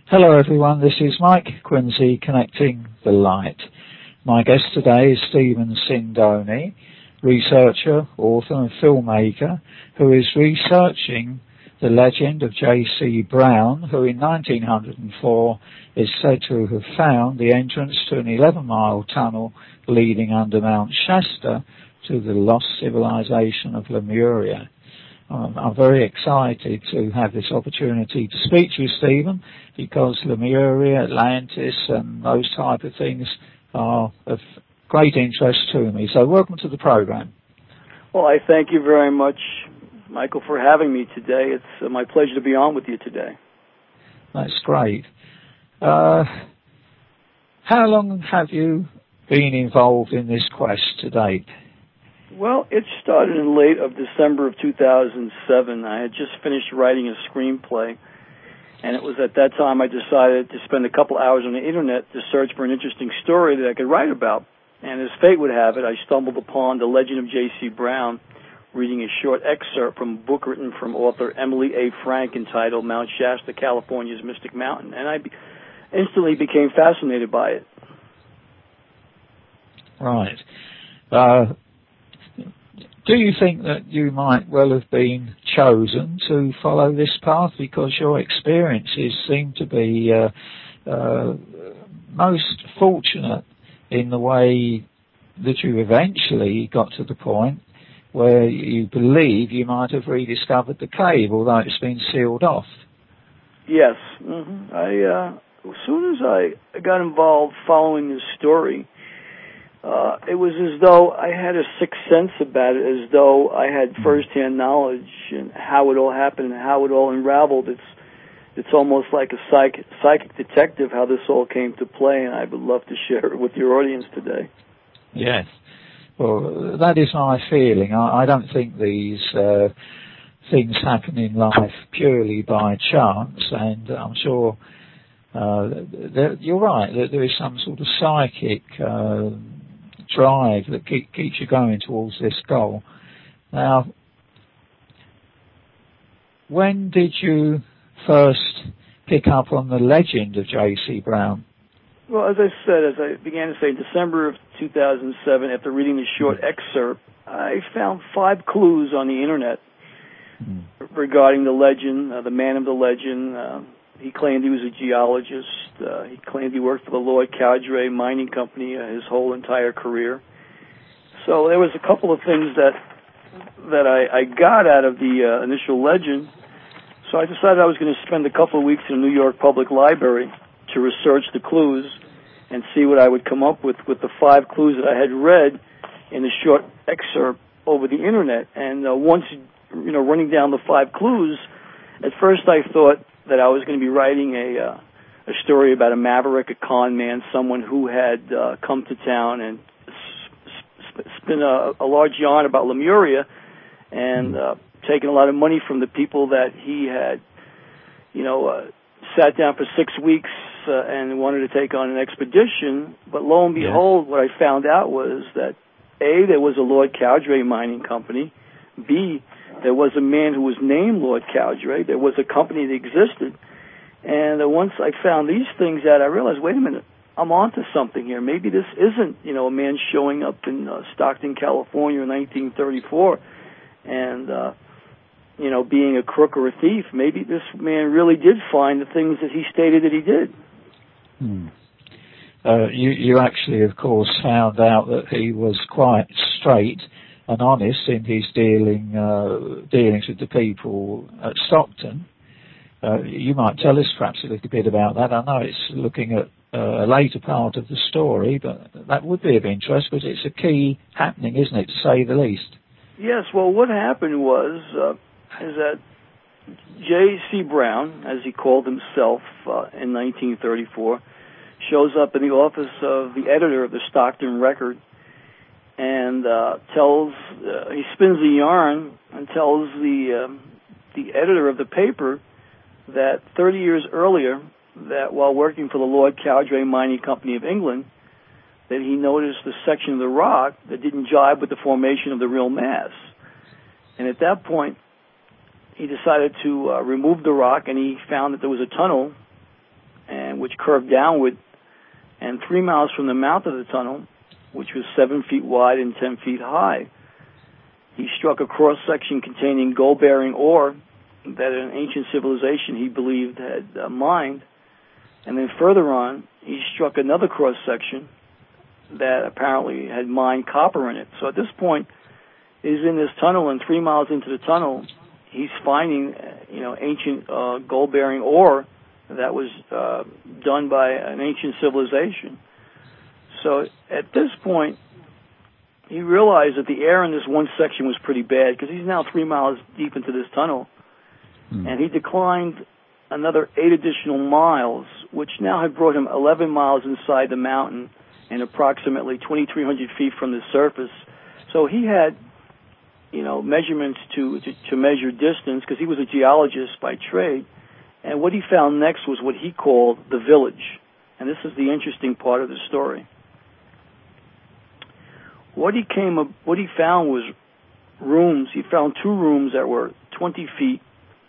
Hello everyone, this is Mike Quincy connecting the light. My guest today is Stephen Sindoni, researcher, author and filmmaker who is researching the legend of J.C. Brown, who in 1904 is said to have found the entrance to an 11-mile tunnel leading under Mount Shasta to the lost civilization of Lemuria. I'm very excited to have this opportunity to speak to you, Stephen, because Lemuria, Atlantis and those type of things are of great interest to me. So welcome to the program. Well, I thank you very much, Michael, for having me today. It's my pleasure to be on with you today. That's great. How long have you been involved in this quest to date? Well, it started in late of December of 2007. I had just finished writing a screenplay, and it was at that time I decided to spend a couple hours on the Internet to search for an interesting story that I could write about. And as fate would have it, I stumbled upon The Legend of J.C. Brown, reading a short excerpt from a book written from author Emily A. Frank entitled Mount Shasta, California's Mystic Mountain, and I instantly became fascinated by it. Right. Do you think that you might well have been chosen to follow this path because your experiences seem to be most fortunate in the way that you eventually got to the point where you believe you might have rediscovered the cave, although it's been sealed off? Yes. Mm-hmm. As soon as I got involved following this story, it was as though I had a sixth sense about it, as though I had first-hand knowledge and how it all happened and how it all unraveled. It's almost like a psychic detective how this all came to play, and I would love to share it with your audience today. Yes. Well, that is my feeling. I don't think these things happen in life purely by chance, and I'm sure you're right, that there is some sort of psychic drive that keeps you going towards this goal. Now, when did you first pick up on the legend of J.C. Brown? Well, as I began to say, in December of 2007, after reading the short excerpt, I found 5 clues on the Internet regarding the legend, the man of the legend. He claimed he was a geologist. He claimed he worked for the Lord Cowdray Mining Company his whole entire career. So there was a couple of things that I got out of the initial legend. So I decided I was going to spend a couple of weeks in the New York Public Library to research the clues and see what I would come up with the 5 clues that I had read in the short excerpt over the Internet. And once, running down the 5 clues, at first I thought that I was going to be writing a story about a maverick, a con man, someone who had come to town and spin a large yarn about Lemuria and taken a lot of money from the people that he had, sat down for 6 weeks and wanted to take on an expedition. But lo and behold, what I found out was that A, there was a Lord Cowdray Mining Company. B, there was a man who was named Lord Cowdray. There was a company that existed. And once I found these things out, I realized, wait a minute, I'm onto something here. Maybe this isn't, a man showing up in Stockton, California in 1934 and, being a crook or a thief. Maybe this man really did find the things that he stated that he did. You actually, of course, found out that he was quite straight and honest in his dealings with the people at Stockton. You might tell us perhaps a little bit about that. I know it's looking at a later part of the story, but that would be of interest because it's a key happening, isn't it, to say the least? Yes, well, what happened was is that J.C. Brown, as he called himself in 1934, shows up in the office of the editor of the Stockton Record and he spins a yarn and tells the editor of the paper that 30 years earlier, that while working for the Lord Cowdray Mining Company of England, that he noticed a section of the rock that didn't jibe with the formation of the real mass. And at that point, he decided to remove the rock, and he found that there was a tunnel which curved downward, and 3 miles from the mouth of the tunnel, which was 7 feet wide and 10 feet high, he struck a cross-section containing gold-bearing ore that an ancient civilization he believed had mined. And then further on, he struck another cross-section that apparently had mined copper in it. So at this point, he's in this tunnel, and 3 miles into the tunnel, he's finding, ancient gold-bearing ore that was done by an ancient civilization. So at this point, he realized that the air in this one section was pretty bad because he's now 3 miles deep into this tunnel, and he declined another 8 additional miles, which now had brought him 11 miles inside the mountain and approximately 2,300 feet from the surface. So he had, measurements to measure distance because he was a geologist by trade. And what he found next was what he called the village. And this is the interesting part of the story. What he found was rooms. He found 2 rooms that were 20 feet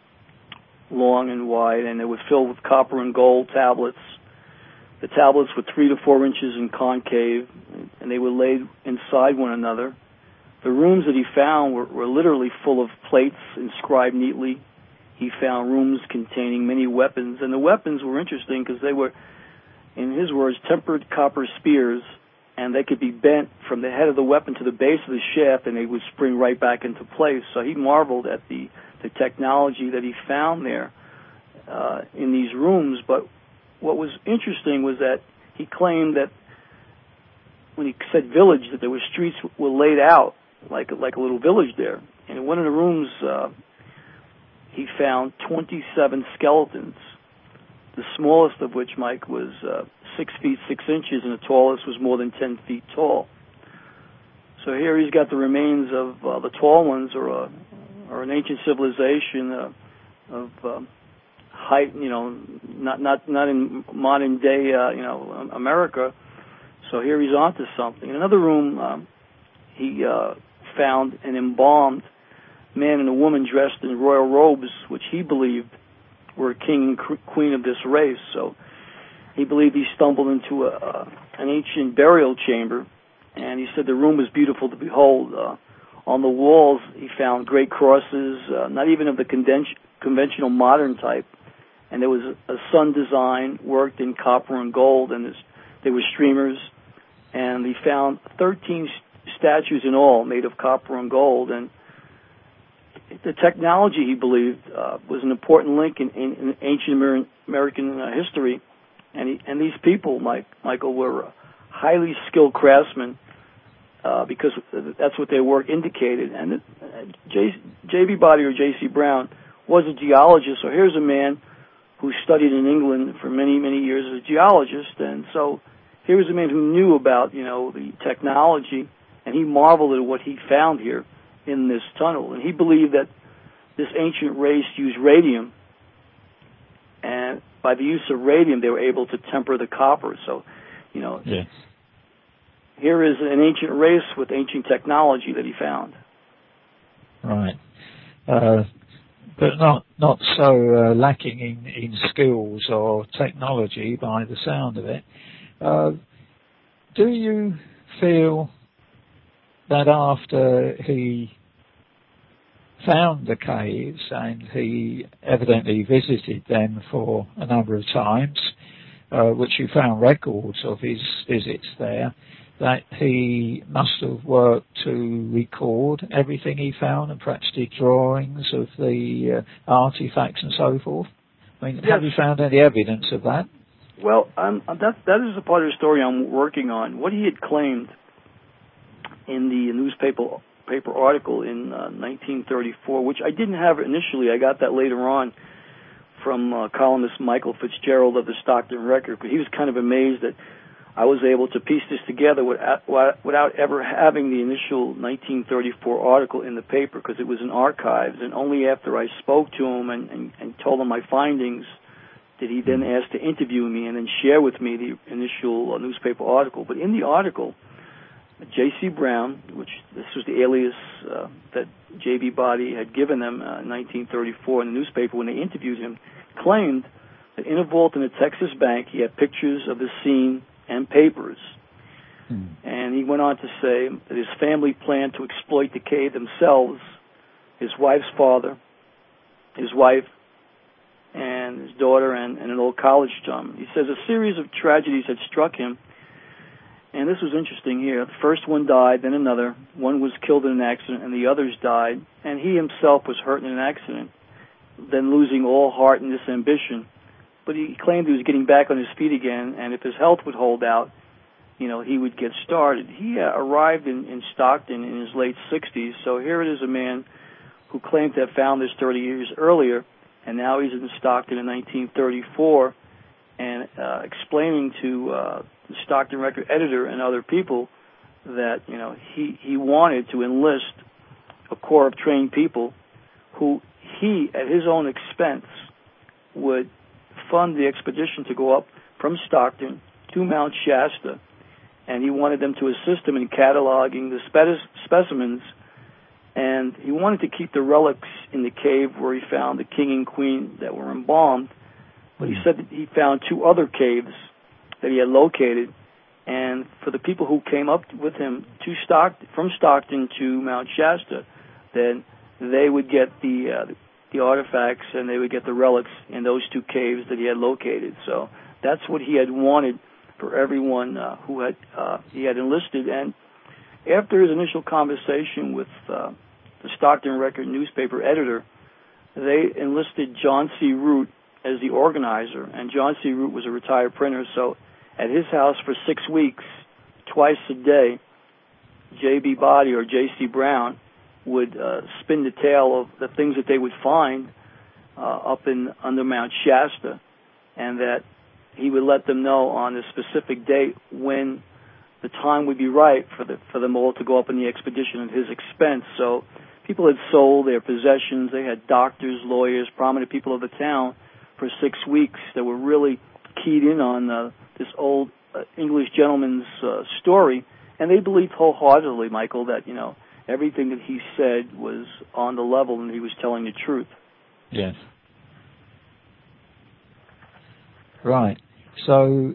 long and wide, and they were filled with copper and gold tablets. The tablets were 3 to 4 inches in concave, and they were laid inside one another. The rooms that he found were literally full of plates inscribed neatly. He found rooms containing many weapons, and the weapons were interesting because they were, in his words, tempered copper spears, and they could be bent from the head of the weapon to the base of the shaft, and they would spring right back into place. So he marveled at the technology that he found there in these rooms. But what was interesting was that he claimed that when he said village, that there were streets were laid out like a little village there. And in one of the rooms, he found 27 skeletons, the smallest of which, Mike, was 6 feet 6 inches, and the tallest was more than 10 feet tall. So here he's got the remains of the tall ones, or an ancient civilization of height, not in modern day, America. So here he's onto something. In another room, he found an embalmed man and a woman dressed in royal robes, which he believed were king and queen of this race. So he believed he stumbled into an ancient burial chamber, and he said the room was beautiful to behold. On the walls, he found great crosses, not even of the conventional modern type, and there was a sun design worked in copper and gold, and there were streamers, and he found 13 statues in all made of copper and gold. And the technology, he believed, was an important link in ancient American history, and these people, Michael, were highly skilled craftsmen because that's what their work indicated. And J.B. Body, or J.C. Brown, was a geologist. So here's a man who studied in England for many, many years as a geologist, and so here was a man who knew about the technology, and he marveled at what he found here in this tunnel. And he believed that this ancient race used radium, and by the use of radium, they were able to temper the copper. So, yes. Here is an ancient race with ancient technology that he found. Right. But not so lacking in skills or technology by the sound of it. Do you feel that after he found the caves, and he evidently visited them for a number of times, which you found records of his visits there, that he must have worked to record everything he found and perhaps did drawings of the artifacts and so forth? I mean, yes. Have you found any evidence of that? Well, that is a part of the story I'm working on. What he had claimed in the newspaper article in 1934, which I didn't have initially. I got that later on from columnist Michael Fitzgerald of the Stockton Record, but he was kind of amazed that I was able to piece this together without ever having the initial 1934 article in the paper, because it was in archives, and only after I spoke to him and told him my findings did he then ask to interview me and then share with me the initial newspaper article. But in the article, J.C. Brown, which this was the alias that J.B. Body had given them in 1934 in the newspaper when they interviewed him, claimed that in a vault in a Texas bank, he had pictures of the scene and papers. And he went on to say that his family planned to exploit the cave themselves, his wife's father, his wife, and his daughter, and an old college chum. He says a series of tragedies had struck him, and this was interesting here. The first one died, then another. One was killed in an accident, and the others died. And he himself was hurt in an accident, then losing all heart and this ambition. But he claimed he was getting back on his feet again, and if his health would hold out, he would get started. He arrived in Stockton in his late 60s, so here it is, a man who claimed to have found this 30 years earlier, and now he's in Stockton in 1934, and explaining to the Stockton Record editor and other people that he wanted to enlist a corps of trained people who he, at his own expense, would fund the expedition to go up from Stockton to Mount Shasta, and he wanted them to assist him in cataloging the specimens, and he wanted to keep the relics in the cave where he found the king and queen that were embalmed. But he said that he found 2 other caves that he had located, and for the people who came up with him from Stockton to Mount Shasta, then they would get the artifacts and they would get the relics in those 2 caves that he had located. So that's what he had wanted for everyone who he had enlisted. And after his initial conversation with the Stockton Record newspaper editor, they enlisted John C. Root as the organizer, and John C. Root was a retired printer, so at his house for 6 weeks, twice a day, J.B. Body or J.C. Brown would spin the tale of the things that they would find up under Mount Shasta, and that he would let them know on a specific date when the time would be right for them all to go up on the expedition at his expense. So people had sold their possessions. They had doctors, lawyers, prominent people of the town for 6 weeks that were really keyed in on this old English gentleman's story, and they believed wholeheartedly, Michael, that everything that he said was on the level and he was telling the truth. Yes. Right. So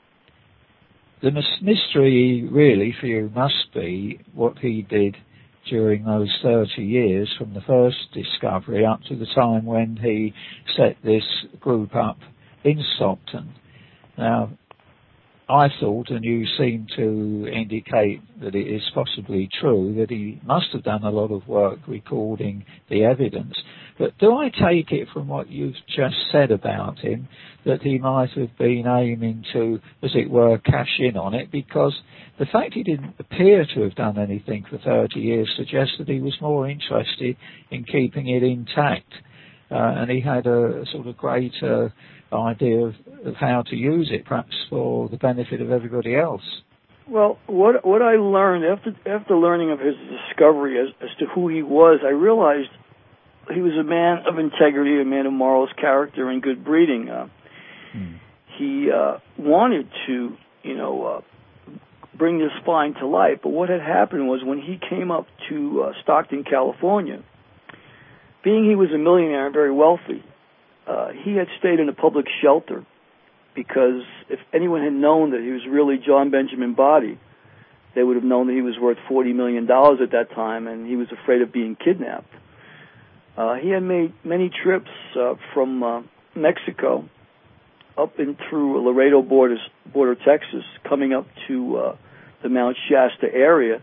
the mystery really for you must be what he did during those 30 years from the first discovery up to the time when he set this group up in Stockton. Now, I thought, and you seem to indicate that it is possibly true, that he must have done a lot of work recording the evidence. But do I take it from what you've just said about him that he might have been aiming to, as it were, cash in on it? Because the fact he didn't appear to have done anything for 30 years suggests that he was more interested in keeping it intact. And he had a sort of greater idea of how to use it, perhaps for the benefit of everybody else. Well, what I learned after learning of his discovery as to who he was, I realized he was a man of integrity, a man of morals, character, and good breeding. He wanted to, bring this find to light. But what had happened was when he came up to Stockton, California, being he was a millionaire and very wealthy, he had stayed in a public shelter because if anyone had known that he was really John Benjamin Body, they would have known that he was worth $40 million at that time, and he was afraid of being kidnapped. He had made many trips from Mexico up and through Laredo border, Texas, coming up to the Mount Shasta area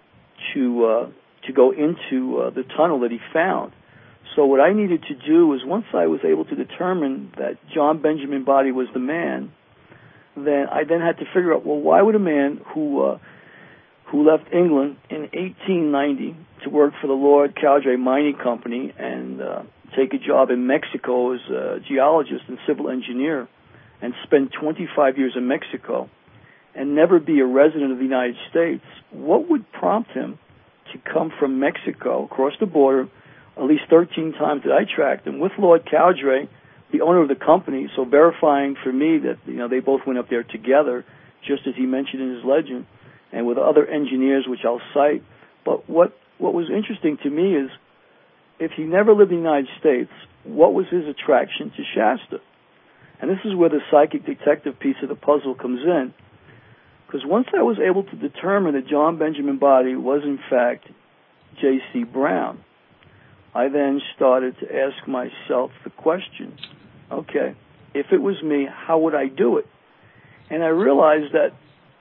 to go into the tunnel that he found. So what I needed to do was, once I was able to determine that John Benjamin Body was the man, then I had to figure out, well, why would a man who left England in 1890 to work for the Lord Cowdray Mining Company and take a job in Mexico as a geologist and civil engineer and spend 25 years in Mexico and never be a resident of the United States, what would prompt him to come from Mexico across the border? At least 13 times that I tracked him with Lord Cowdray, the owner of the company, so verifying for me that they both went up there together, just as he mentioned in his legend, and with other engineers, which I'll cite. But what was interesting to me is, if he never lived in the United States, what was his attraction to Shasta? And this is where the psychic detective piece of the puzzle comes in. Because once I was able to determine that John Benjamin Body was, in fact, J.C. Brown, I then started to ask myself the question, okay, if it was me, how would I do it? And I realized that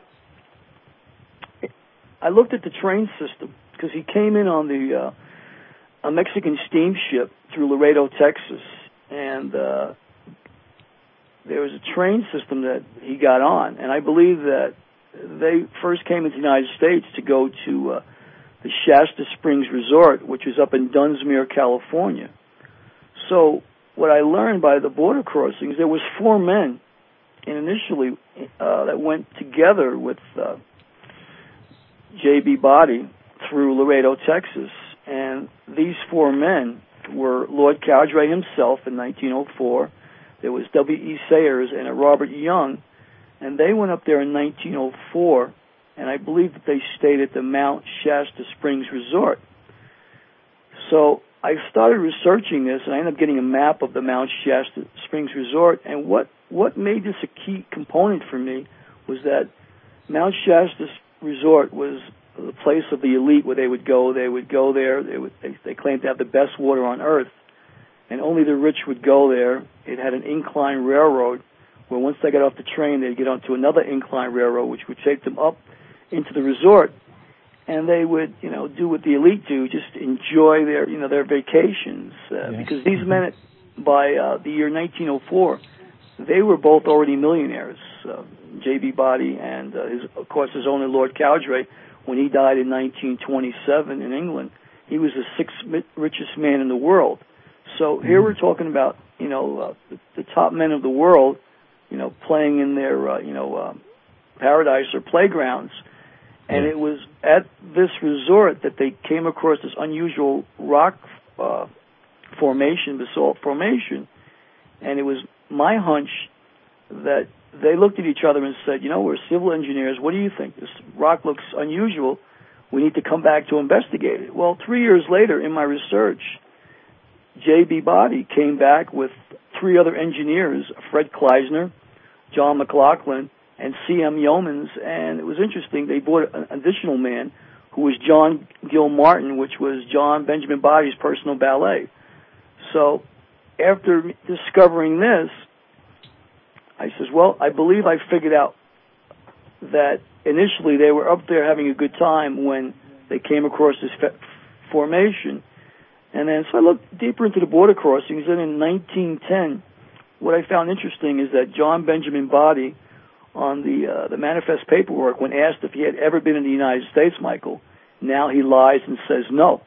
I looked at the train system, because he came in on a Mexican steamship through Laredo, Texas, and there was a train system that he got on, and I believe that they first came into the United States to go to the Shasta Springs Resort, which is up in Dunsmuir, California. So what I learned by the border crossings, there was 4 men, and initially that went together with J.B. Body through Laredo, Texas, and these 4 men were Lord Cowdray himself in 1904. There was W.E. Sayers and a Robert Young, and they went up there in 1904, and I believe that they stayed at the Mount Shasta Springs Resort. So I started researching this, and I ended up getting a map of the Mount Shasta Springs Resort, and what made this a key component for me was that Mount Shasta Resort was the place of the elite where they would go there. They claimed to have the best water on earth, and only the rich would go there. It had an incline railroad where once they got off the train, they'd get onto another incline railroad, which would take them up into the resort, and they would, do what the elite do, just enjoy their vacations. Because these men, by the year 1904, they were both already millionaires. J.B. Body and, of course, his owner, Lord Cowdray, when he died in 1927 in England, he was the 6th richest man in the world. So here we're talking about, the top men of the world, playing in their, paradise or playgrounds. And it was at this resort that they came across this unusual rock formation, basalt formation. And it was my hunch that they looked at each other and said, we're civil engineers. What do you think? This rock looks unusual. We need to come back to investigate it. Well, 3 years later in my research, J.B. Body came back with 3 other engineers, Fred Kleisner, John McLaughlin, and C.M. Yeomans, and it was interesting. They brought an additional man who was John Gill Martin, which was John Benjamin Body's personal valet. So after discovering this, I says, well, I believe I figured out that initially they were up there having a good time when they came across this formation. And then so I looked deeper into the border crossings, and in 1910, what I found interesting is that John Benjamin Body, on the manifest paperwork, when asked if he had ever been in the United States, Michael, now he lies and says no.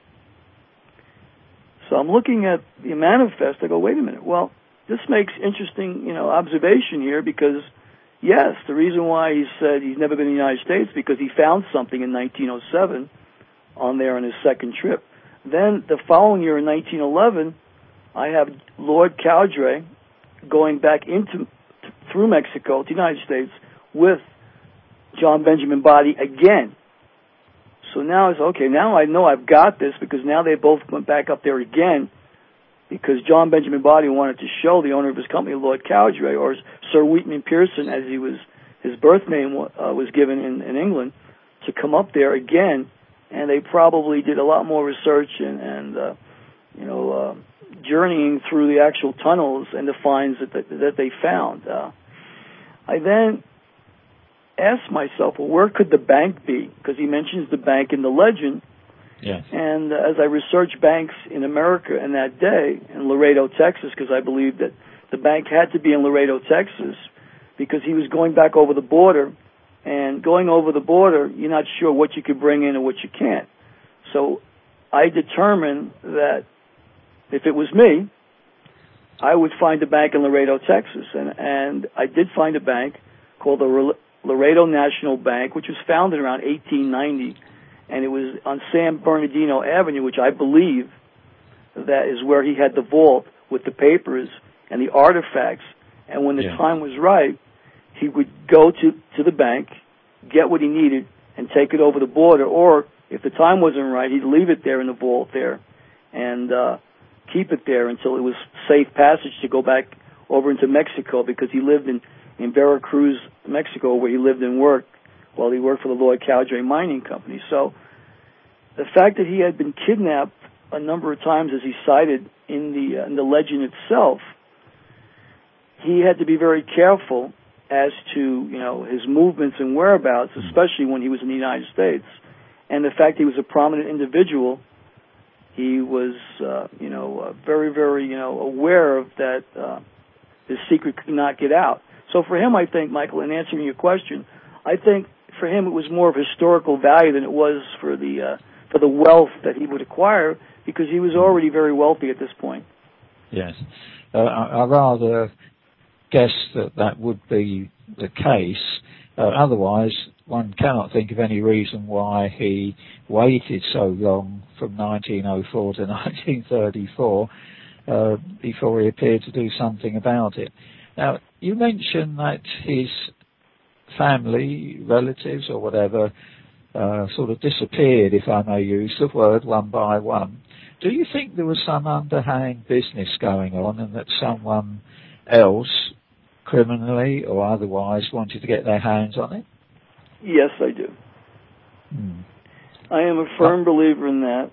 So I'm looking at the manifest. I go, wait a minute. Well, this makes interesting, observation here, because, yes, the reason why he said he's never been in the United States because he found something in 1907 on there on his second trip. Then the following year in 1911, I have Lord Cowdray going back through Mexico to the United States with John Benjamin Body again. So now it's okay. Now I know I've got this, because now they both went back up there again, because John Benjamin Body wanted to show the owner of his company, Lord Cowdray, or Sir Wheatman Pearson, as his birth name was given in England, to come up there again. And they probably did a lot more research and journeying through the actual tunnels and the finds that they found. I then asked myself, well, where could the bank be? Because he mentions the bank in the legend. Yes. And as I researched banks in America in that day, in Laredo, Texas, because I believed that the bank had to be in Laredo, Texas, because he was going back over the border. And going over the border, you're not sure what you could bring in and what you can't. So I determined that if it was me, I would find a bank in Laredo, Texas. And I did find a bank called the Laredo National Bank, which was founded around 1890. And it was on San Bernardino Avenue, which I believe that is where he had the vault with the papers and the artifacts. And when the time was right, he would go to the bank, get what he needed, and take it over the border. Or if the time wasn't right, he'd leave it there in the vault there and keep it there until it was safe passage to go back over into Mexico because he lived in Veracruz, Mexico, where he lived and worked while he worked for the Lloyd Cowdery Mining Company. So the fact that he had been kidnapped a number of times, as he cited in the legend itself, he had to be very careful as to, his movements and whereabouts, especially when he was in the United States. And the fact he was a prominent individual, he was, very, very, aware of that his secret could not get out. So for him, I think, Michael, in answering your question, I think for him it was more of historical value than it was for the wealth that he would acquire, because he was already very wealthy at this point. Yes. I rather guess that would be the case. Otherwise, one cannot think of any reason why he waited so long from 1904 to 1934 before he appeared to do something about it. Now, you mentioned that his family, relatives or whatever, sort of disappeared, if I may use the word, one by one. Do you think there was some underhand business going on and that someone else, criminally or otherwise, wanted to get their hands on it? Yes, I do. I am a firm believer in that,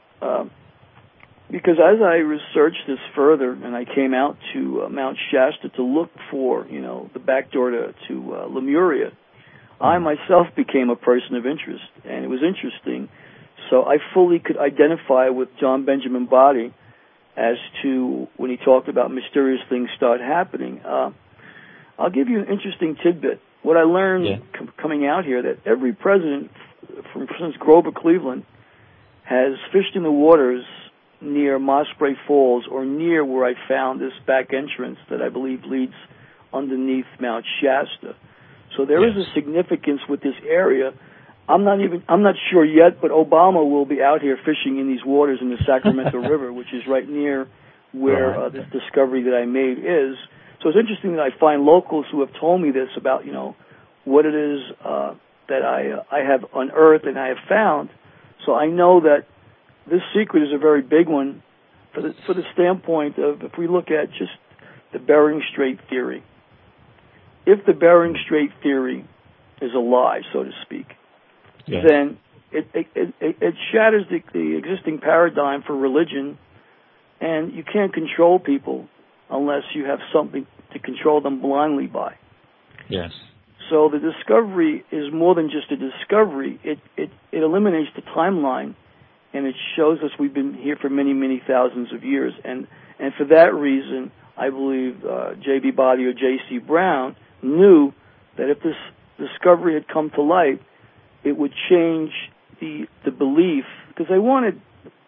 because as I researched this further and I came out to Mount Shasta to look for, the back door to Lemuria, I myself became a person of interest, and it was interesting. So I fully could identify with John Benjamin Body as to when he talked about mysterious things start happening. I'll give you an interesting tidbit. What I learned coming out here, that every president since Grover Cleveland has fished in the waters near Osprey Falls or near where I found this back entrance that I believe leads underneath Mount Shasta. So there is a significance with this area. I'm not sure yet, but Obama will be out here fishing in these waters in the Sacramento River, which is right near where this discovery that I made is. So it's interesting that I find locals who have told me this about, what it is that I have unearthed and I have found. So I know that this secret is a very big one for the standpoint of, if we look at just the Bering Strait theory. If the Bering Strait theory is a lie, so to speak, then it shatters the existing paradigm for religion, and you can't control people unless you have something to control them blindly by. Yes. So the discovery is more than just a discovery. It eliminates the timeline, and it shows us we've been here for many, many thousands of years. And for that reason, I believe J.B. Body or J.C. Brown knew that if this discovery had come to light, it would change the belief, because they wanted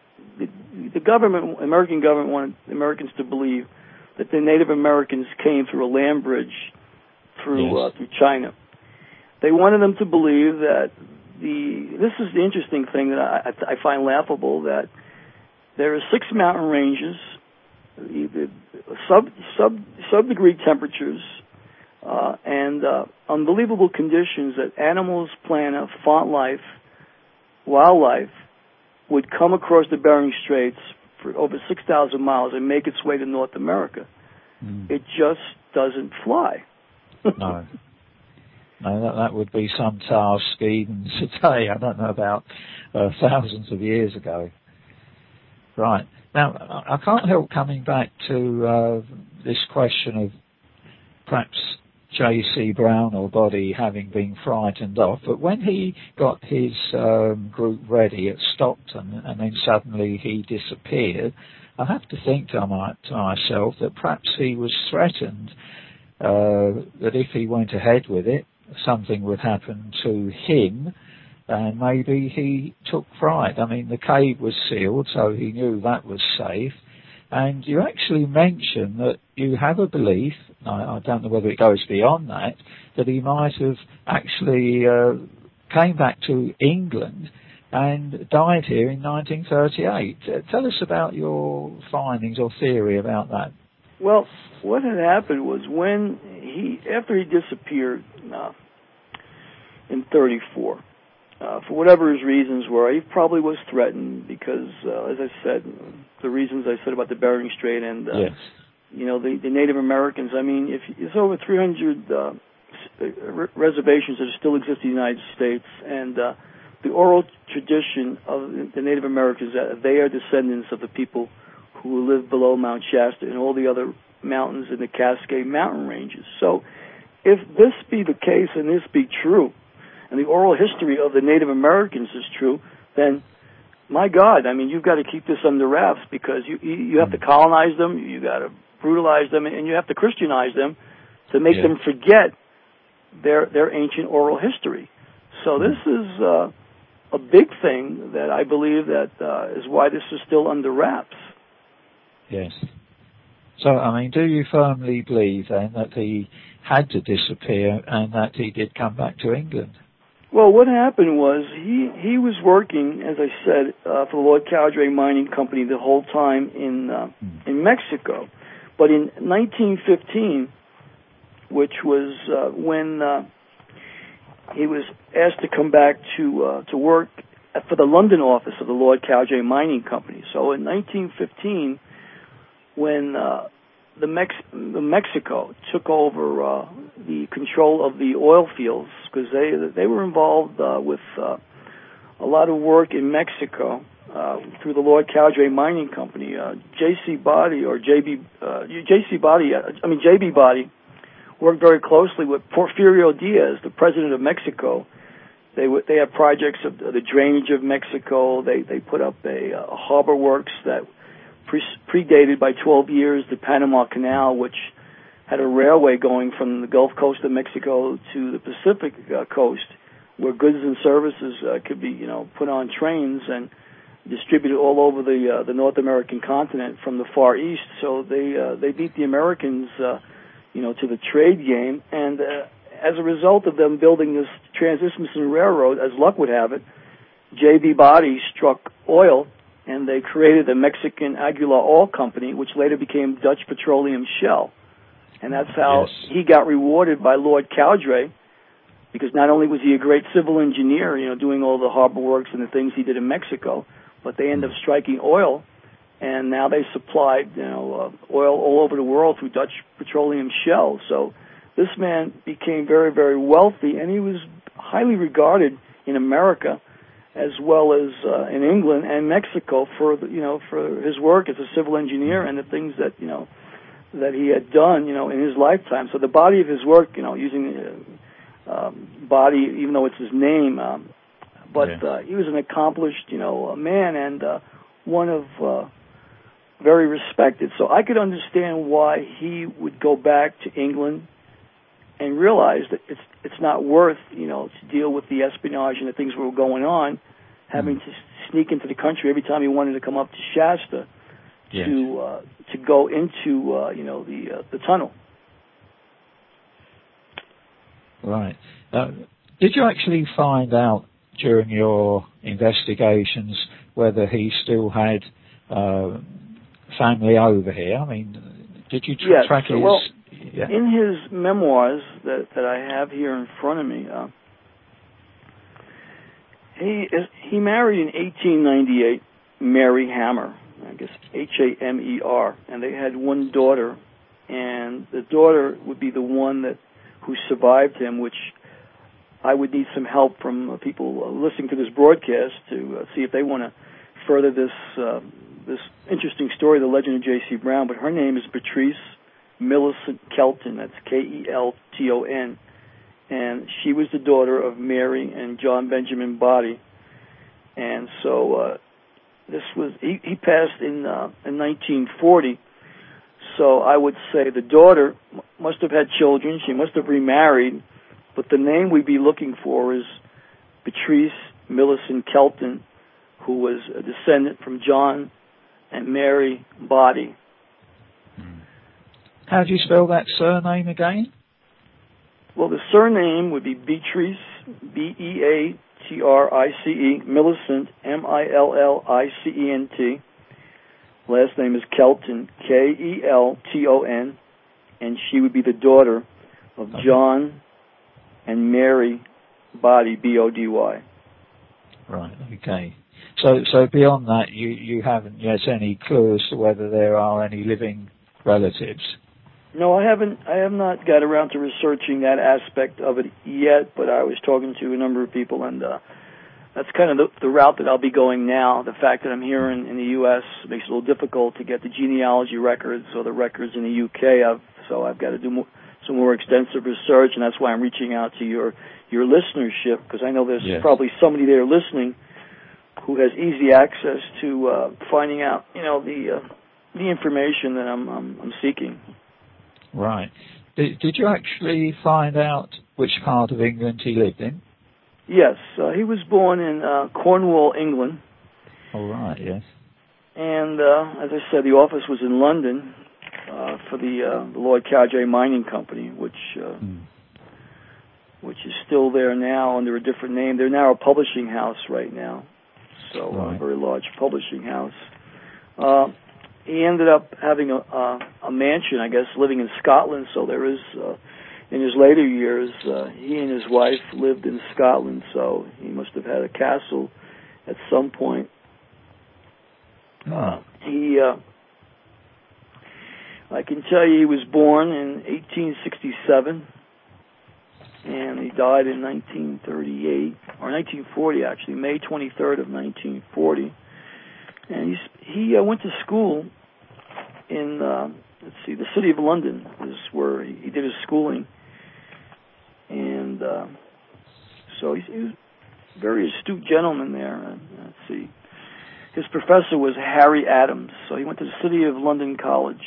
the government, American government wanted Americans to believe that the Native Americans came through a land bridge through China. They wanted them to believe that this is the interesting thing that I find laughable, that there are 6 mountain ranges, sub-degree temperatures, and unbelievable conditions that animals, plant, fauna life, wildlife would come across the Bering Straits for over 6,000 miles and make its way to North America. It just doesn't fly. No, that would be some task even today. I don't know about thousands of years ago. Right. Now, I can't help coming back to this question of perhaps J.C. Brown or Body having been frightened off, but when he got his group ready at Stockton and then suddenly he disappeared, I have to think to myself that perhaps he was threatened that if he went ahead with it, something would happen to him, and maybe he took fright. I mean, the cave was sealed, so he knew that was safe. And you actually mentioned that you have a belief, I don't know whether it goes beyond that he might have actually came back to England and died here in 1938. Tell us about your findings or theory about that. Well, what had happened was after he disappeared in 1934, for whatever his reasons were, he probably was threatened because, as I said, the reasons I said about the Bering Strait and the Native Americans. I mean, there's over 300 reservations that still exist in the United States, and the oral tradition of the Native Americans, that they are descendants of the people who live below Mount Shasta and all the other mountains in the Cascade Mountain ranges. So if this be the case and this be true, and the oral history of the Native Americans is true, then my God, I mean, you've got to keep this under wraps, because you have to colonize them, you got to brutalize them, and you have to Christianize them to make them forget their ancient oral history. So this is a big thing that I believe that is why this is still under wraps. Yes. So, I mean, do you firmly believe then that he had to disappear and that he did come back to England? Well, what happened was he was working, as I said, for the Lord Cowdray Mining Company the whole time in Mexico. But in 1915, which was when he was asked to come back to work for the London office of the Lord Cowdray Mining Company. So in 1915, when Mexico took over the control of the oil fields, because they were involved with a lot of work in Mexico through the Lord Cowdray Mining Company. JB Body worked very closely with Porfirio Diaz, the president of Mexico. They had projects of the drainage of Mexico. They put up a harbor works that predated by 12 years the Panama Canal, which had a railway going from the Gulf Coast of Mexico to the Pacific coast, where goods and services could be, put on trains and distributed all over the North American continent from the Far East. So they beat the Americans, to the trade game, and as a result of them building this Trans-Isthmian Railroad, as luck would have it, JB Body struck oil, and they created the Mexican Aguilar Oil Company, which later became Dutch Petroleum Shell. And that's how he got rewarded by Lord Cowdray, because not only was he a great civil engineer, doing all the harbor works and the things he did in Mexico, but they ended up striking oil, and now they supplied, oil all over the world through Dutch Petroleum Shell. So this man became very, very wealthy, and he was highly regarded in America, as well as in England and Mexico for his work as a civil engineer and the things that that he had done in his lifetime. So the body of his work, using body, even though it's his name, but he was an accomplished man, and one of very respected. So I could understand why he would go back to England and realize that it's not worth to deal with the espionage and the things that were going on, having to sneak into the country every time he wanted to come up to Shasta to go into the tunnel. Right. Did you actually find out during your investigations whether he still had family over here? I mean, did you track his... Well, in his memoirs that I have here in front of me, he married in 1898 Mary Hammer, I guess Hamer, and they had one daughter, and the daughter would be the one who survived him, which I would need some help from people listening to this broadcast to see if they want to further this interesting story, the legend of J.C. Brown. But her name is Patrice Millicent Kelton. That's Kelton, and she was the daughter of Mary and John Benjamin Body. And so he passed in 1940. So I would say the daughter must have had children. She must have remarried, but the name we'd be looking for is Patrice Millicent Kelton, who was a descendant from John and Mary Body. How do you spell that surname again? Well, the surname would be Beatrice, Beatrice, Millicent, Millicent. Last name is Kelton, Kelton, and she would be the daughter of John and Mary Body, Body. Right, okay. So beyond that, you haven't yet any clue as to whether there are any living relatives? No, I haven't. I have not got around to researching that aspect of it yet. But I was talking to a number of people, and that's kind of the route that I'll be going now. The fact that I'm here in the U.S. makes it a little difficult to get the genealogy records or the records in the U.K. So I've got to do some more extensive research, and that's why I'm reaching out to your listenership, because I know there's probably somebody there listening who has easy access to finding out, the information that I'm seeking. Right. Did you actually find out which part of England he lived in? Yes, he was born in Cornwall, England. Oh, right, yes. And as I said, the office was in London for the Lord Cowdray Mining Company, which is still there now under a different name. They're now a publishing house right now, so a very large publishing house. He ended up having a mansion, I guess, living in Scotland. So there is, in his later years, he and his wife lived in Scotland. So he must have had a castle at some point. I can tell you, he was born in 1867, and he died in 1938 or 1940, actually, May 23rd of 1940. And he went to school in, the city of London is where he did his schooling. And so he was a very astute gentleman there. His professor was Harry Adams. So he went to the City of London College,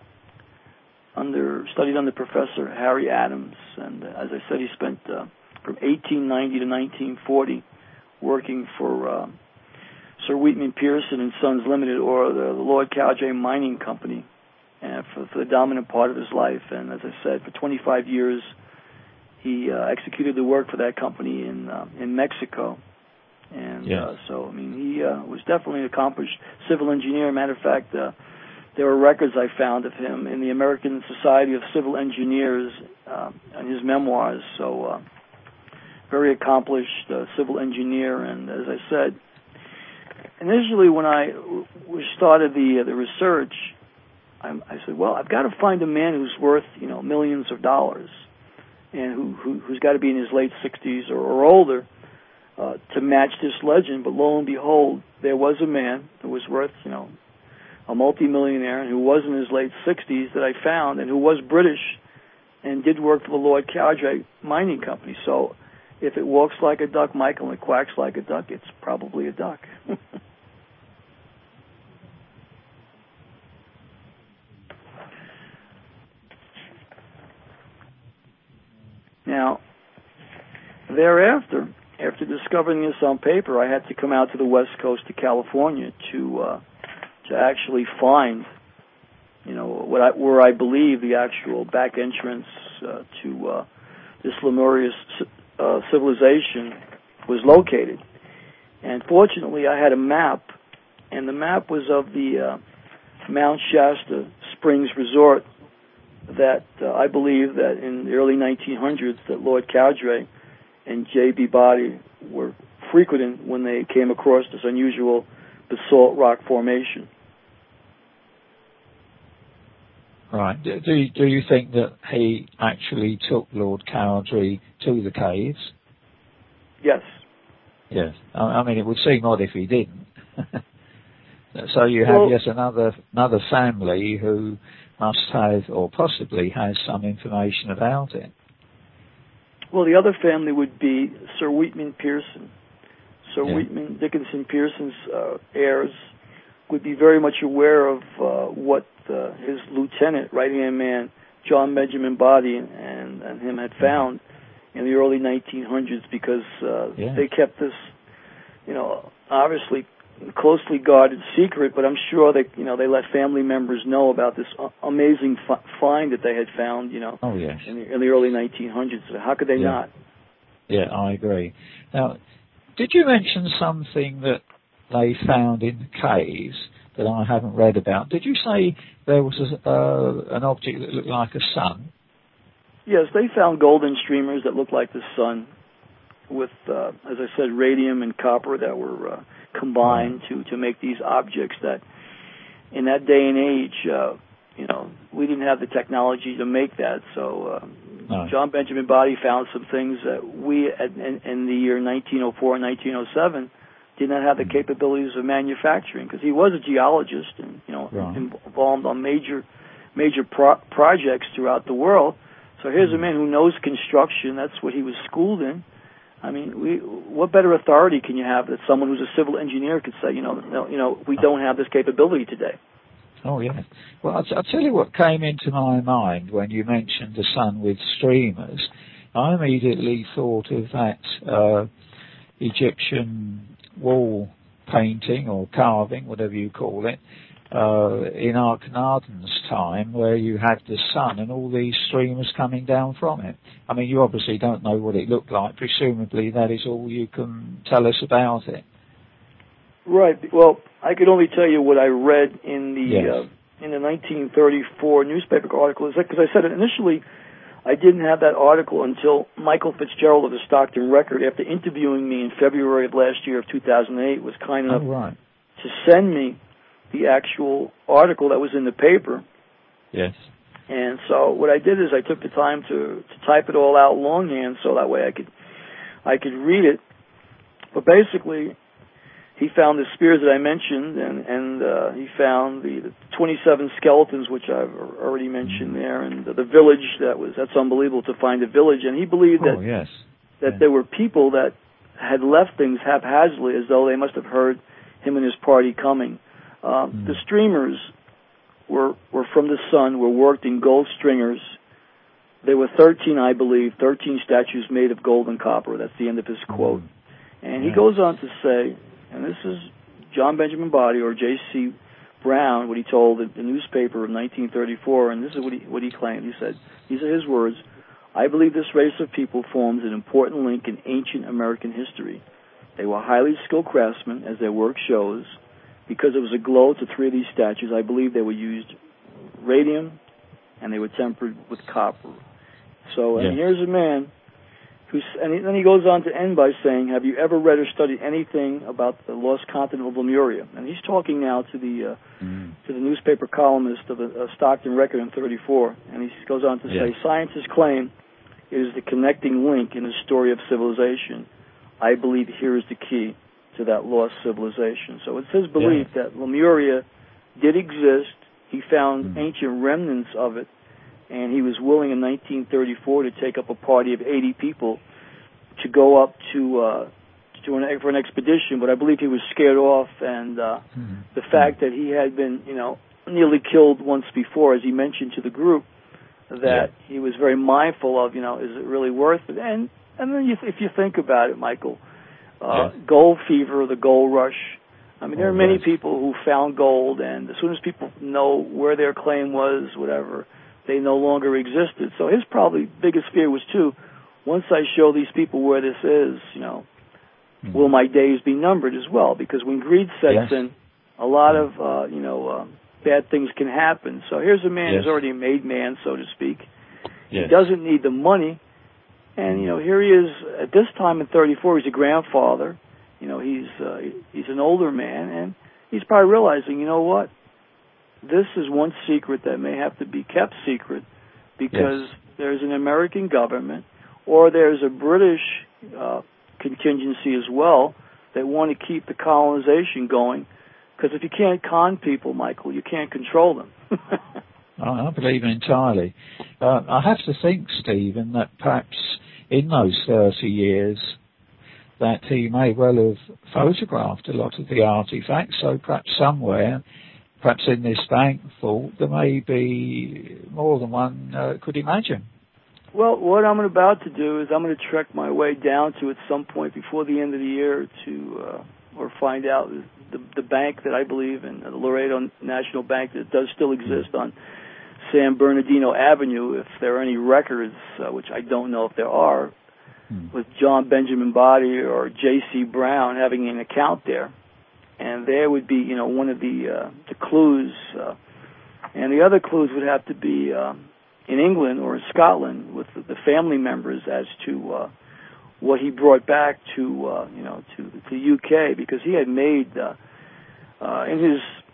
studied under Professor Harry Adams. And as I said, he spent from 1890 to 1940 working for Sir Wheatman Pearson and Sons Limited, or the Lord Cowdray Mining Company, for the dominant part of his life. And as I said, for 25 years, he executed the work for that company in Mexico. And so, he was definitely an accomplished civil engineer. Matter of fact, there were records I found of him in the American Society of Civil Engineers and his memoirs. So, very accomplished civil engineer. And as I said, initially, when I started the research, I said, well, I've got to find a man who's worth millions of dollars, and who's got to be in his late 60s or older to match this legend. But lo and behold, there was a man who was worth a multimillionaire and who was in his late 60s that I found, and who was British and did work for the Lord Cowdray Mining Company. So if it walks like a duck, Michael, and it quacks like a duck, it's probably a duck. Now, thereafter, after discovering this on paper, I had to come out to the west coast of California to actually find, where I believe the actual back entrance to this Lemurian civilization was located. And fortunately, I had a map, and the map was of the Mount Shasta Springs Resort that I believe that in the early 1900s that Lord Cowdray and J.B. Body were frequenting when they came across this unusual basalt rock formation. Right. Do you think that he actually took Lord Cowdray to the caves? Yes. Yes. It would seem odd if he didn't. So you have another family who must have, or possibly has, some information about it. Well, the other family would be Sir Wheatman Pearson. Sir Wheatman Dickinson Pearson's heirs would be very much aware of what his lieutenant, right-hand man, John Benjamin Body, and him had found in the early 1900s, because they kept this, obviously closely guarded secret, but I'm sure they let family members know about this amazing find that they had found, in the early 1900s. So how could they not? Yeah, I agree. Now, did you mention something that they found in the caves that I haven't read about? Did you say there was an object that looked like a sun? Yes, they found golden streamers that looked like the sun with, as I said, radium and copper that were combined to make these objects that, in that day and age, we didn't have the technology to make that. So No. John Benjamin Body found some things that we, in the year 1904 and 1907, did not have the capabilities of manufacturing, because he was a geologist and Right. involved on major projects throughout the world. So here's a man who knows construction. That's what he was schooled in. I mean, what better authority can you have that someone who's a civil engineer could say, we don't have this capability today? Oh, yeah. Well, I'll tell you what came into my mind when you mentioned the sun with streamers. I immediately thought of that Egyptian wall painting or carving, whatever you call it, in Akhenaten's time, where you had the sun and all these streamers coming down from it. I mean, you obviously don't know what it looked like. Presumably that is all you can tell us about it. Right. Well, I could only tell you what I read in the Yes. in the 1934 newspaper article. Because I said initially, I didn't have that article until Michael Fitzgerald of the Stockton Record, after interviewing me in February of last year of 2008, was kind enough to send me the actual article that was in the paper. Yes. And so what I did is I took the time to type it all out longhand, so that way I could read it. But basically, he found the spears that I mentioned, and he found the 27 skeletons, which I've already mentioned there, and the village. That's unbelievable to find a village. And he believed that there were people that had left things haphazardly, as though they must have heard him and his party coming. The streamers were from the sun, were worked in gold stringers. There were 13, I believe, 13 statues made of gold and copper. That's the end of his quote. And he goes on to say, and this is John Benjamin Body, or J.C. Brown, what he told the newspaper of 1934, and this is what he claimed. He said, these are his words, "I believe this race of people forms an important link in ancient American history. They were highly skilled craftsmen, as their work shows. Because there was a glow to three of these statues, I believe they were used radium, and they were tempered with copper." So, and here's a man and then he goes on to end by saying, "Have you ever read or studied anything about the lost continent of Lemuria?" And he's talking now to the newspaper columnist of the Stockton Record in 34, and he goes on to say, "Scientists claim it is the connecting link in the story of civilization. I believe here is the key to that lost civilization." So it's his belief that Lemuria did exist. He found ancient remnants of it, and he was willing in 1934 to take up a party of 80 people to go up for an expedition. But I believe he was scared off, and the fact that he had been, nearly killed once before, as he mentioned to the group, that he was very mindful of, is it really worth it? And then if you think about it, Michael, gold fever, the gold rush. I mean, there are many people who found gold, and as soon as people know where their claim was, whatever, they no longer existed. So his probably biggest fear was, too, once I show these people where this is, will my days be numbered as well? Because when greed sets in, a lot of, bad things can happen. So here's a man who's already a made man, so to speak. He doesn't need the money. And, here he is at this time in 34, he's a grandfather. He's an older man, and he's probably realizing, you know what? This is one secret that may have to be kept secret, because there's an American government, or there's a British contingency as well that want to keep the colonization going. Because if you can't con people, Michael, you can't control them. I believe entirely. I have to think, Stephen, that perhaps in those 30 years that he may well have photographed a lot of the artifacts, so perhaps somewhere, perhaps in this bank vault, there may be more than one could imagine. Well, what I'm about to do is I'm going to trek my way down to at some point before the end of the year or find out the bank that I believe in, the Laredo National Bank, that does still exist on San Bernardino Avenue, if there are any records, which I don't know if there are, with John Benjamin Body or J.C. Brown having an account there. And there would be, one of the clues. And the other clues would have to be in England or in Scotland with the family members as to what he brought back to UK, because he had made in his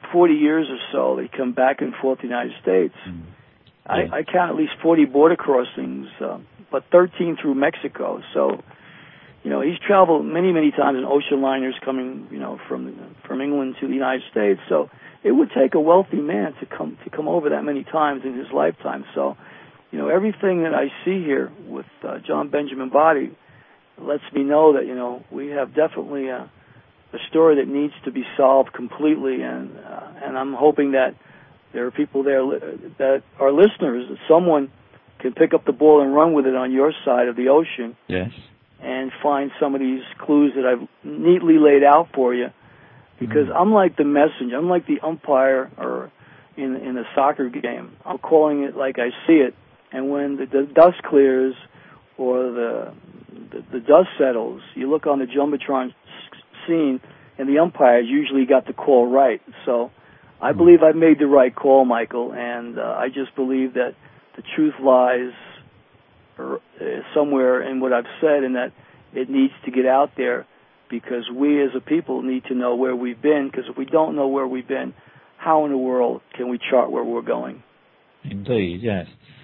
40 years or so, they come back and forth to the United States. Mm. I count at least 40 border crossings, but 13 through Mexico. So, he's traveled many, many times in ocean liners coming, from England to the United States. So it would take a wealthy man to come over that many times in his lifetime. So, everything that I see here with John Benjamin Body lets me know that, we have definitely a story that needs to be solved completely, and I'm hoping that there are people there that are listeners, that someone can pick up the ball and run with it on your side of the ocean. Yes. And find some of these clues that I've neatly laid out for you. Because I'm like the messenger. I'm like the umpire or in a soccer game. I'm calling it like I see it. And when the dust clears or the dust settles, you look on the Jumbotron scene, and the umpires usually got the call right. So I believe I've made the right call, Michael, and I just believe that the truth lies somewhere in what I've said, and that it needs to get out there, because we as a people need to know where we've been, because if we don't know where we've been, how in the world can we chart where we're going? Indeed, yes.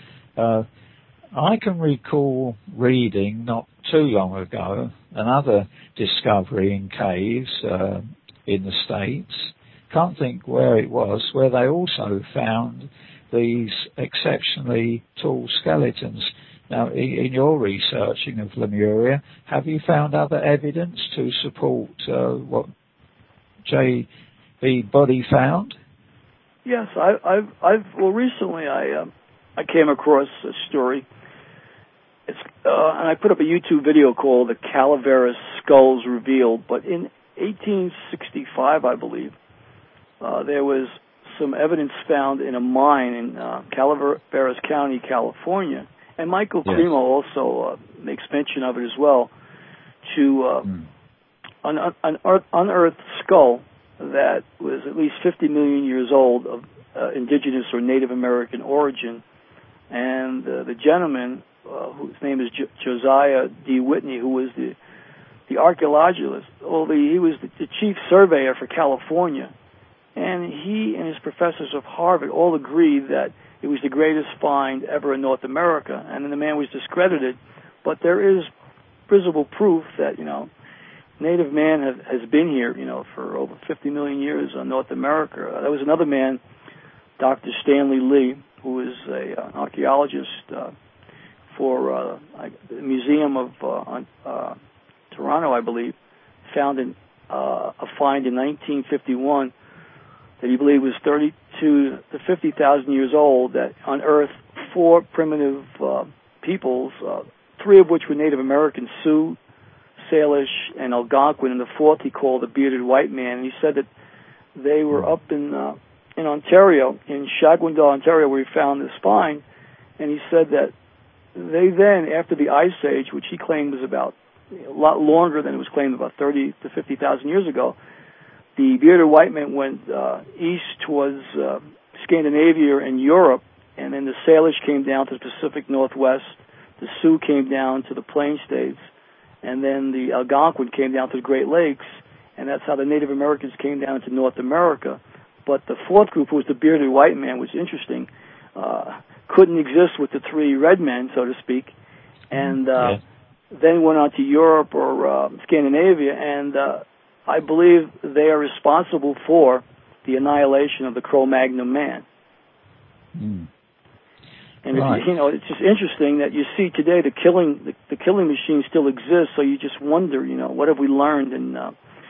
I can recall reading not too long ago another discovery in caves in the States. Can't think where it was, where they also found these exceptionally tall skeletons. Now, in your researching of Lemuria, have you found other evidence to support what J.B. Body found? Yes, recently I came across a story. And I put up a YouTube video called "The Calaveras Skulls Revealed." But in 1865, I believe, there was some evidence found in a mine in Calaveras County, California. And Michael Cremo also makes mention of it as well, to an unearthed skull that was at least 50 million years old, of indigenous or Native American origin. And the gentleman, whose name is Josiah D. Whitney, who was the archaeologist, he was the chief surveyor for California. And he and his professors of Harvard all agreed that it was the greatest find ever in North America. And then the man was discredited. But there is visible proof that, Native man has been here, for over 50 million years on North America. There was another man, Dr. Stanley Lee, who was an archaeologist for the Museum of Toronto, I believe, found a find in 1951 that he believed was 32 to 50,000 years old, that unearthed 4 primitive peoples, 3 of which were Native American, Sioux, Salish, and Algonquin, and the 4th he called the Bearded White Man. And he said that they were up in Ontario, in Shagwindal, Ontario, where he found this find. And he said that they then, after the Ice Age, which he claimed was about a lot longer than it was claimed, about 30 to 50,000 years ago, the Bearded White Men went east towards Scandinavia and Europe, and then the Salish came down to the Pacific Northwest, the Sioux came down to the Plain States, and then the Algonquin came down to the Great Lakes, and that's how the Native Americans came down to North America. But the 4th group, who was the Bearded White Man, was interesting, couldn't exist with the 3 red men, so to speak, and then went on to Europe or Scandinavia, and I believe they are responsible for the annihilation of the Cro-Magnon man. And right. it's just interesting that you see today the killing machine still exists. So you just wonder, what have we learned in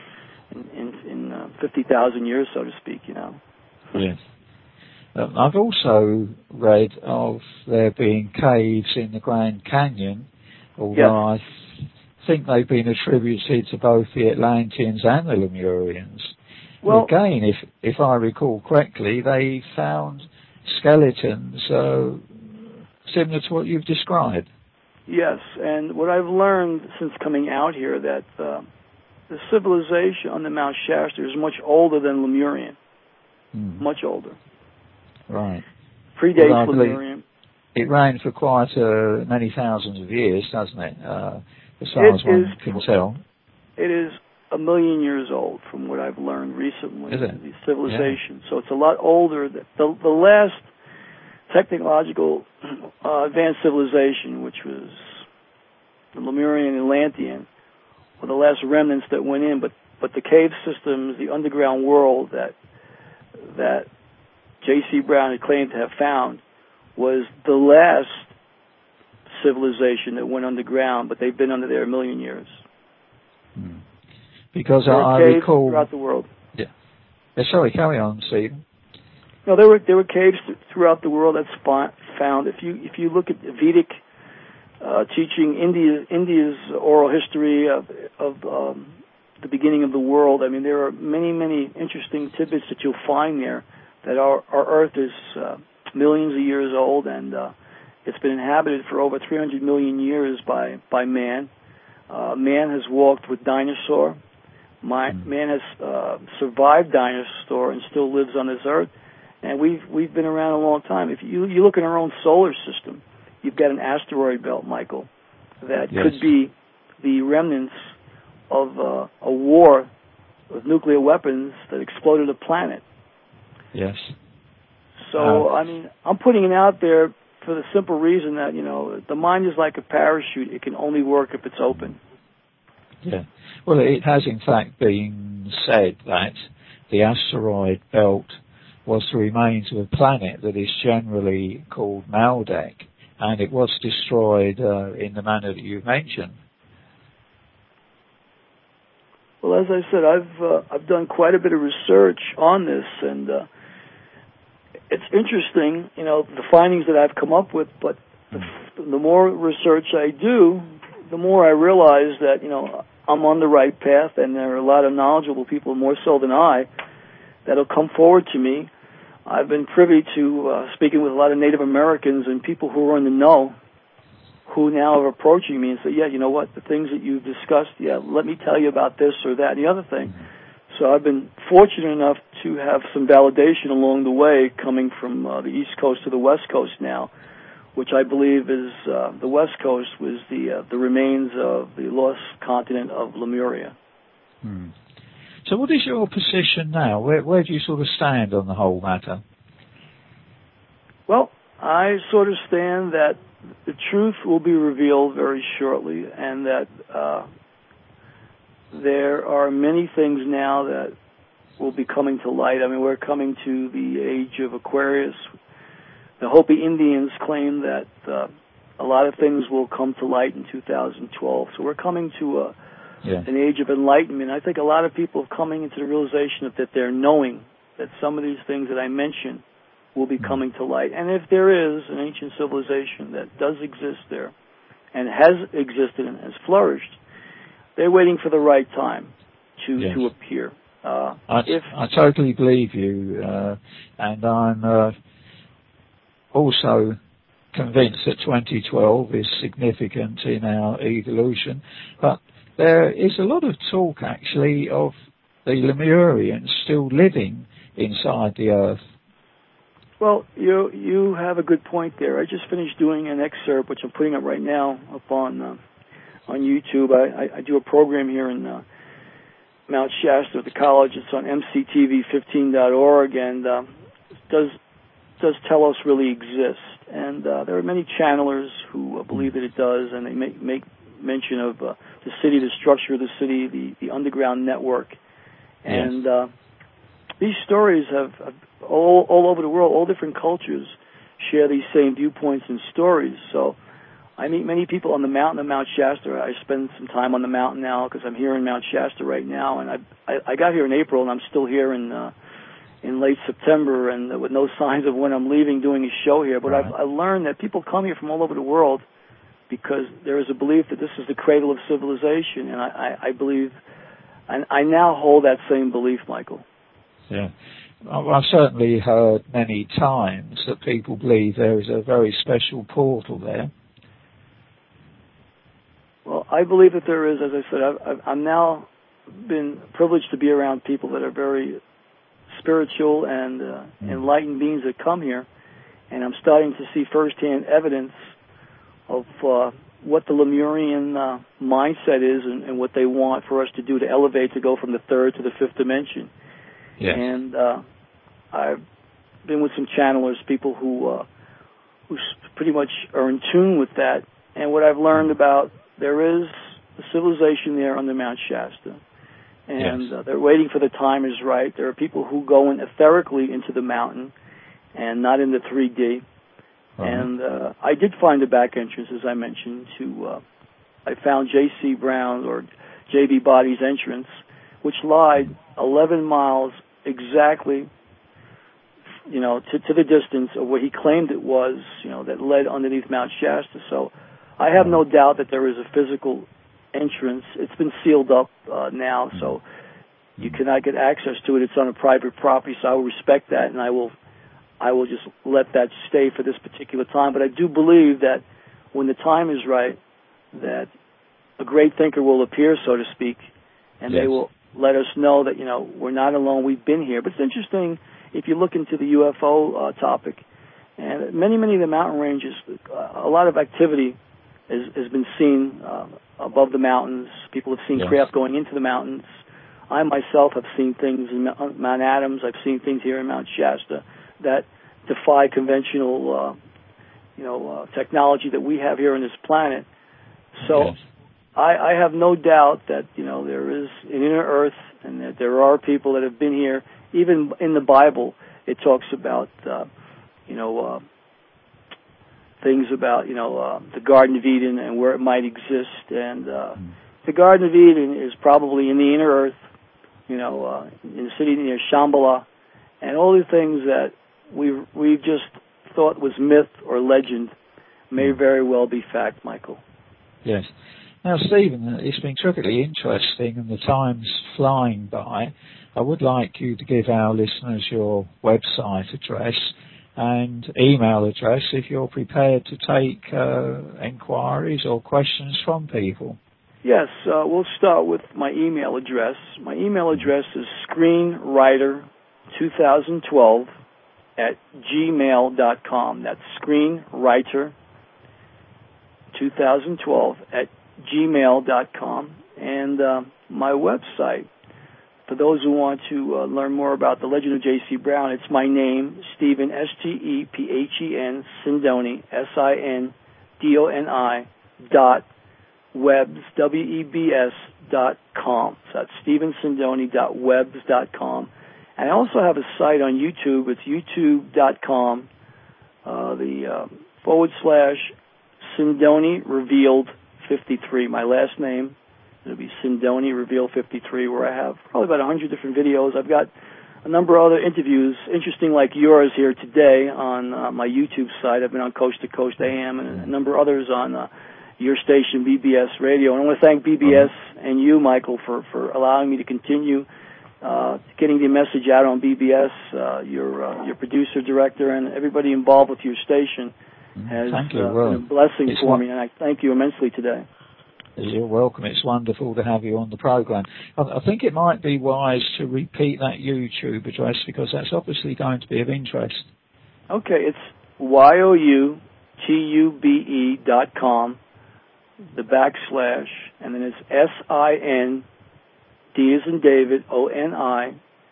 50,000 years, so to speak, Yes. I've also read of there being caves in the Grand Canyon, although I think they've been attributed to both the Atlanteans and the Lemurians. Well, again, if I recall correctly, they found skeletons similar to what you've described. Yes, and what I've learned since coming out here, that the civilization on the Mount Shasta is much older than Lemurian. Much older. Right. Predates Lemurian. It ran for quite many thousands of years, doesn't it? As far as one can tell. It is 1 million years old, from what I've learned recently. Is it? The civilization. Yeah. So it's a lot older. The last technological advanced civilization, which was the Lemurian and Atlantean, were the last remnants that went in. But the cave systems, the underground world that J.C. Brown had claimed to have found, was the last civilization that went underground, but they've been under there 1 million years. Because there I caves recall throughout the world. Yeah. Sorry, carry on, Stephen. No, there were caves throughout the world that's found. If you look at Vedic teaching, India's oral history of the beginning of the world, I mean, there are many interesting tidbits that you'll find there. That our Earth is millions of years old, and it's been inhabited for over 300 million years by man. Man has walked with dinosaur. Man has survived dinosaur and still lives on this Earth. And we've been around a long time. If you look in our own solar system, you've got an asteroid belt, Michael, that could be the remnants of a war with nuclear weapons that exploded a planet. Yes. So, I mean, I'm putting it out there for the simple reason that, the mind is like a parachute. It can only work if it's open. Yeah. Well, it has in fact been said that the asteroid belt was the remains of a planet that is generally called Maldek, and it was destroyed in the manner that you mentioned. Well, as I said, I've done quite a bit of research on this, and it's interesting, the findings that I've come up with. But the more research I do, the more I realize that I'm on the right path, and there are a lot of knowledgeable people, more so than I, that'll come forward to me. I've been privy to speaking with a lot of Native Americans and people who are in the know, who now are approaching me and say, yeah, you know what, the things that you've discussed, let me tell you about this or that and the other thing. So I've been fortunate enough to have some validation along the way, coming from the East Coast to the West Coast now, which I believe is the West Coast was the remains of the lost continent of Lemuria. So what is your position now? Where do you sort of stand on the whole matter? Well, I sort of stand that the truth will be revealed very shortly, and that there are many things now that will be coming to light. I mean, we're coming to the age of Aquarius. The Hopi Indians claim that a lot of things will come to light in 2012. So we're coming to an age of enlightenment. I think a lot of people are coming into the realization that they're knowing that some of these things that I mentioned will be coming to light. And if there is an ancient civilization that does exist there and has existed and has flourished, they're waiting for the right time to appear. I totally believe you, and I'm also convinced that 2012 is significant in our evolution. But there is a lot of talk, actually, of the Lemurians still living inside the Earth. Well, you have a good point there. I just finished doing an excerpt, which I'm putting up right now up on YouTube. I do a program here in Mount Shasta at the college. It's on mctv15.org, and does Telos really exist? And there are many channelers who believe that it does, and they make mention of the city, the structure of the city, the underground network. And these stories have all over the world, all different cultures share these same viewpoints and stories. So I meet many people on the mountain of Mount Shasta. I spend some time on the mountain now because I'm here in Mount Shasta right now, and I got here in April, and I'm still here in late September, and with no signs of when I'm leaving, doing a show here. But I learned that people come here from all over the world because there is a belief that this is the cradle of civilization, and I believe, and I now hold that same belief, Michael. Yeah. I've certainly heard many times that people believe there is a very special portal there. Well, I believe that there is. As I said, I'm now been privileged to be around people that are very spiritual and enlightened beings that come here, and I'm starting to see firsthand evidence of what the Lemurian mindset is and what they want for us to do to elevate, to go from the third to the fifth dimension. Yes. And I've been with some channelers, people who pretty much are in tune with that. And what I've learned about, there is a civilization there under Mount Shasta. And they're waiting for the time is right. There are people who go in etherically into the mountain and not in the 3D. Right. And I did find a back entrance, as I mentioned, I found J.C. Brown, or J.B. Body's entrance, which lied 11 miles exactly, to the distance of what he claimed it was, that led underneath Mount Shasta. So I have no doubt that there is a physical entrance. It's been sealed up now, so you cannot get access to it. It's on a private property, so I will respect that, and I will just let that stay for this particular time. But I do believe that when the time is right, that a great thinker will appear, so to speak, and they will let us know that, we're not alone, we've been here. But it's interesting, if you look into the UFO topic, and many of the mountain ranges, a lot of activity has been seen above the mountains. People have seen craft going into the mountains. I myself have seen things in Mount Adams. I've seen things here in Mount Shasta that defy conventional, technology that we have here on this planet. So I have no doubt that, there is an inner earth and that there are people that have been here. Even in the Bible, it talks about, things about, the Garden of Eden and where it might exist. And the Garden of Eden is probably in the inner earth, in the city near Shambhala, and all the things that we've just thought was myth or legend may very well be fact, Michael. Yes. Now, Stephen, it's been terrifically interesting and the time's flying by. I would like you to give our listeners your website address and email address if you're prepared to take inquiries or questions from people. Yes, we'll start with my email address. My email address is screenwriter2012 at gmail.com. That's screenwriter2012 at gmail.com. And my website, for those who want to learn more about the legend of J.C. Brown, it's my name, Stephen, S-T-E-P-H-E-N, Sindoni, S-I-N-D-O-N-I, .webs, W-E-B-S.com. So that's StephenSindoni.webs.com. And I also have a site on YouTube. It's youtube.com, /Sindoni Revealed 53. My last name, it'll be Sindoni Revealed 53, where I have probably about 100 different videos. I've got a number of other interviews, interesting like yours here today on my YouTube site. I've been on Coast to Coast AM and a number of others on your station, BBS Radio. And I want to thank BBS and you, Michael, for allowing me to continue getting the message out on BBS. Your producer, director, and everybody involved with your station has been a blessing for me, and I thank you immensely today. You're welcome. It's wonderful to have you on the program. I think it might be wise to repeat that YouTube address because that's obviously going to be of interest. Okay, it's youtube.com, the / and then it's S-I-N, D as in David, O-N-I,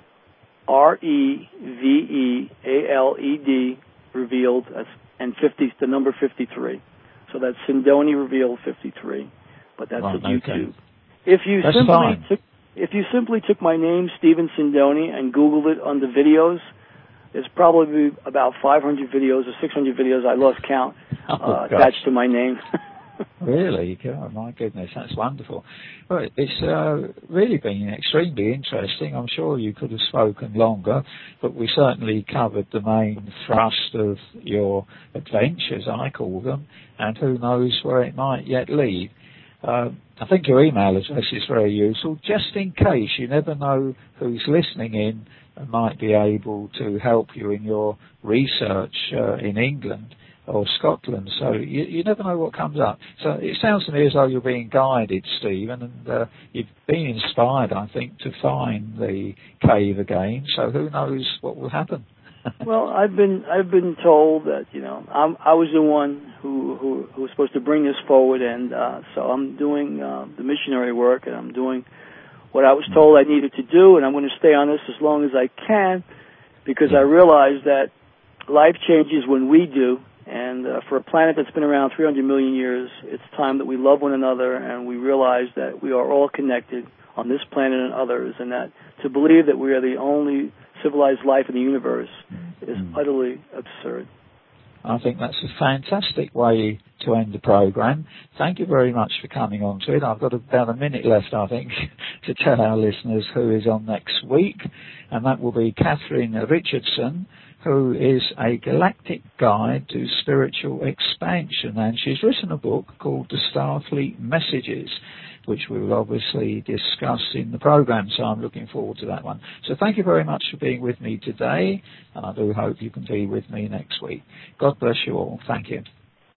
R-E-V-E-A-L-E-D, revealed, and 50, the number 53. So that's Sindoni Revealed 53. But that's at YouTube. Okay. If you simply took my name, Stephen Sindoni, and Googled it under videos, there's probably about 500 videos or 600 videos, I lost count, attached to my name. Really? Oh, my goodness, that's wonderful. Well, it's really been extremely interesting. I'm sure you could have spoken longer, but we certainly covered the main thrust of your adventures, I call them, and who knows where it might yet lead. I think your email address is very useful, just in case. You never know who's listening in and might be able to help you in your research in England or Scotland. So you never know what comes up. So it sounds to me as though you're being guided, Stephen, and you've been inspired, I think, to find the cave again. So who knows what will happen. Well, I've been told that I was the one who was supposed to bring this forward, and so I'm doing the missionary work, and I'm doing what I was told I needed to do, and I'm going to stay on this as long as I can, because I realize that life changes when we do, and for a planet that's been around 300 million years, it's time that we love one another, and we realize that we are all connected on this planet and others, and that to believe that we are the only civilized life in the universe is utterly absurd. I think that's a fantastic way to end the program. Thank you very much for coming on to it. I've got about a minute left, I think, to tell our listeners who is on next week, and that will be Catherine Richardson, who is a galactic guide to spiritual expansion, and she's written a book called The Starfleet Messages, which we will obviously discuss in the program, so I'm looking forward to that one. So thank you very much for being with me today, and I do hope you can be with me next week. God bless you all. Thank you.